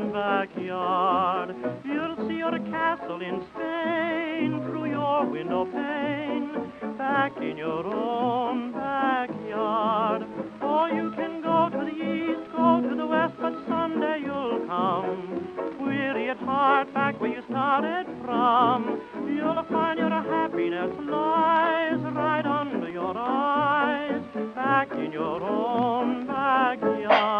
own backyard. You'll see your castle in Spain through your window pane, back in your own backyard. Or you can go to the east, go to the west, but someday you'll come, weary at heart, back where you started from. You'll find your happiness lies right under your eyes, back in your own backyard.